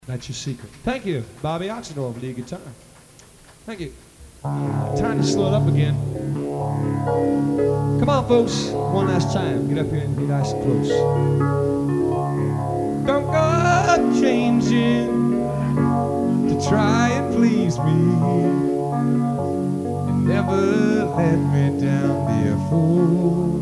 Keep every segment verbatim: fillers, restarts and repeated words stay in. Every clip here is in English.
That's your secret. Thank you, Bobby Oxendorf, lead guitar. Thank you. Time to slow it up again. Come on, folks. One last time. Get up here and be nice and close. Don't go changing to try and please me. You never let me down before.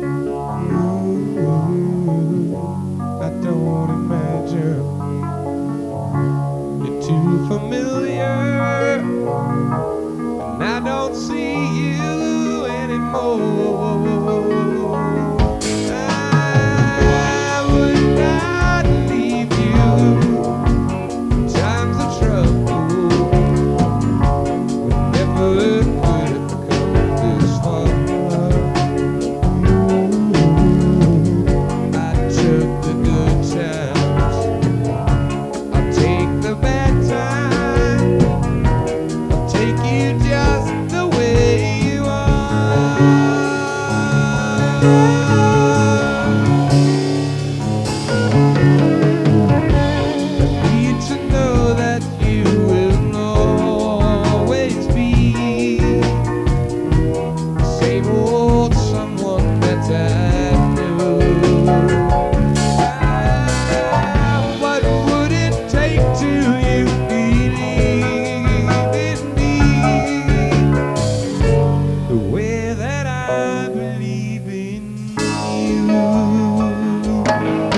I don't imagine you're too familiar, and I don't see you anymore. I would not leave you in times of trouble. We never could have come this far. I took the good times, I'll take the bad times, I'll take you just the way you are. I need to know that you will always be the same old someone that I knew. Ah, what would it take to you believe in me the way that I believe in you? I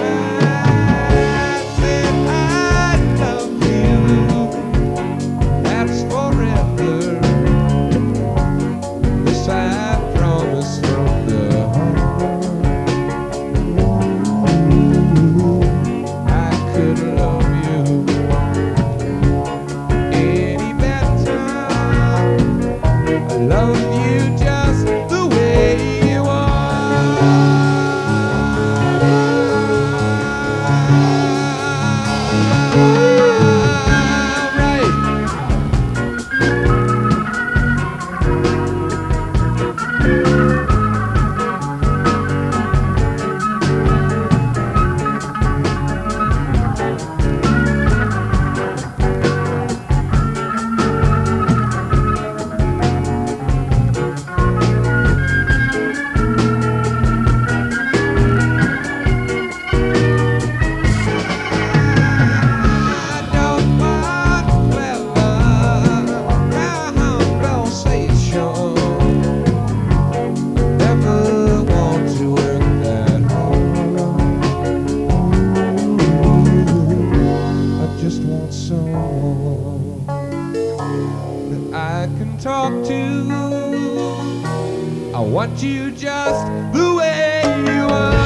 said I love you, that's forever. This I promise from the heart. I could love you any better. I love you just the way you are. Right. I don't want clever conversation. Never want to work that hard. I just want someone that I can talk to. I want you just the way you are.